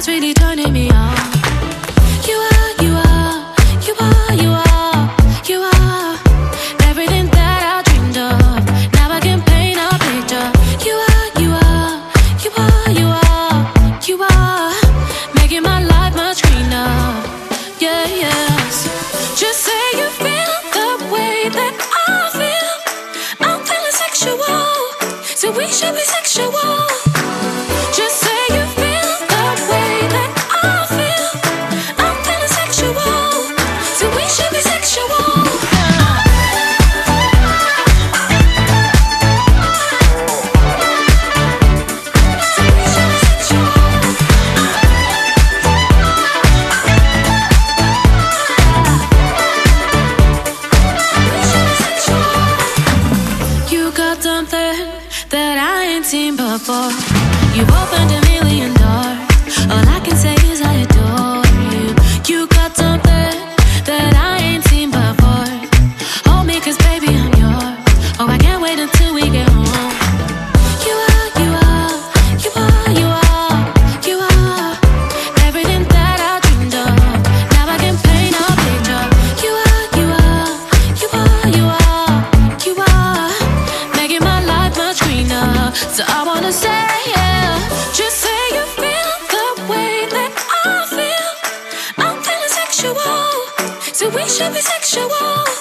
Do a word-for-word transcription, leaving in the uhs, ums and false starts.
really turning me on. You are, you are, you are, you are, you are everything that I dreamed of. Now I can paint a picture. You are, you are, you are, you are, you are making my life much greener. Yeah, yes. Just say you feel the way that I feel. I'm feeling sexual, so we should be sexual. Just say you feel the way that I feel. I'm feeling sexual, so we should be sexual. You got something that I ain't seen before. You've opened a million doors. All I can say is I adore you. You got something that I ain't seen before. Hold me, cause baby I'm yours. Oh, I can't wait until we get home. You are, you are, you are, you are, you are everything that I dreamed of. Now I can paint a picture. You are, you are, you are, you are, you are making my life much greener. So I wanna say, yeah, just say you feel the way that I feel. I'm feeling sexual, so we should be sexual.